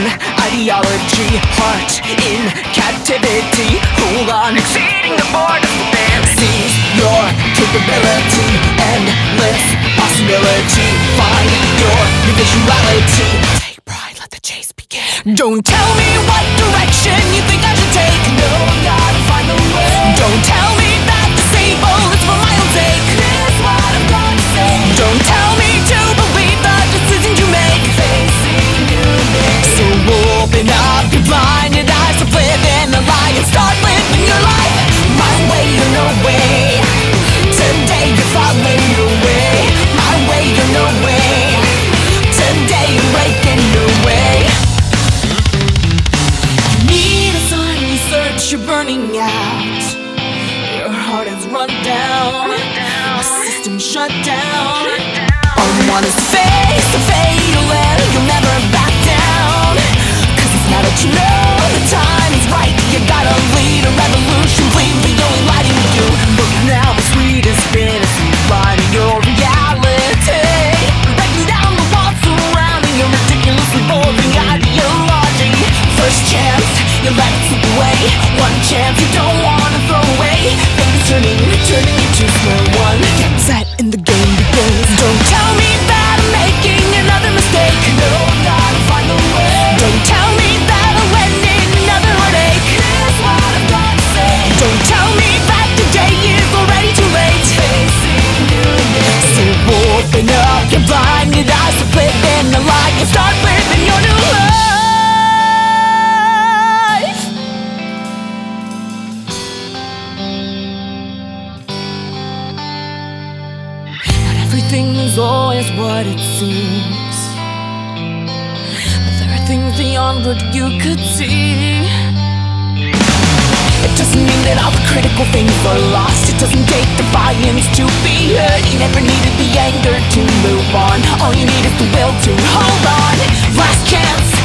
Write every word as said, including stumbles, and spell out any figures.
in ideology, heart in captivity. Hold on, exceeding the borders within. Seize your capability, endless possibility. Find your individuality. Take pride, let the chase begin. Don't tell me what direction you think I should take. No, gotta find the way. Don't tell me that disable is for my own sake. Here's what I'm gonna say. Don't tell me to believe the decisions you make. Facing new days. So open up your blinded eyes to live in the light and start living your life. My way or no way. Today you're following your way. My way or no way. Today you're breaking your way. You need a sign, research, you're burning out. Your heart is run down. My system shut down. All you want is face to fatal and you'll never back down. Cause it's now that you know the time is right. You gotta lead a revolution, leave the only light in you. Look now, the sweetest fantasy, finding your reality. Breaking down the walls surrounding your ridiculously boring ideology. First chance, you let it slip away. One chance you don't wanna throw away. Things turning, turning into square one. Get set and the game begins. Don't tell me that I'm making another mistake. No, I'm gotta find a way. Don't tell me that I'll end in another heartache. Here's what I'm gonna say. Don't tell me that today is already too late. Facing new days. So open up your blinded eyes to live in the light and start living your new life. Everything is always what it seems, but there are things beyond what you could see. It doesn't mean that all the critical things are lost. It doesn't take defiance to be heard. You never needed the anger to move on. All you need is the will to hold on. Last chance.